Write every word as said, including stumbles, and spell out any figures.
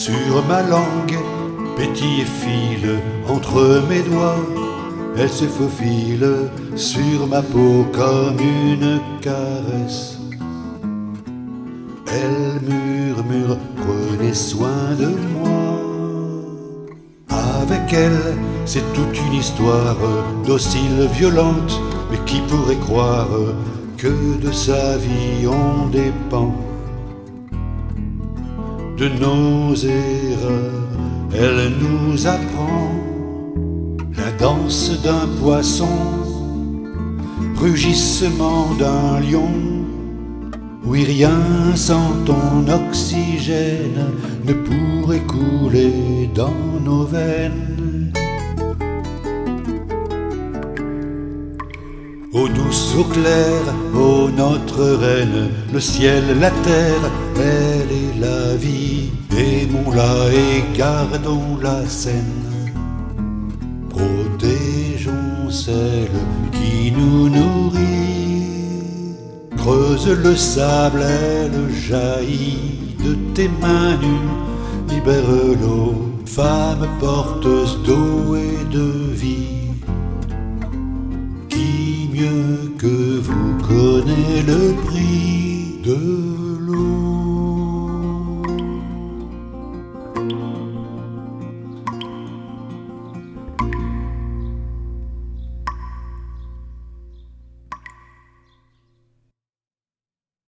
sur ma langue, pétille et file entre mes doigts. Elle se faufile sur ma peau comme une caresse. Elle murmure, prenez soin de moi. Avec elle, c'est toute une histoire, docile, violente, mais qui pourrait croire que de sa vie on dépend. De nos erreurs, elle nous apprend la danse d'un poisson, rugissement d'un lion. Oui, rien sans ton oxygène ne pourrait couler dans nos veines. Eau douce, eau claire, ô notre reine, le ciel, la terre, elle est la vie. Aimons-la et gardons-la saine. Protégeons celle qui nous nourrit. Creuse le sable, elle jaillit de tes mains nues. Libère l'eau, femme porteuse d'eau et de vie. Qui mieux que vous connaît le prix de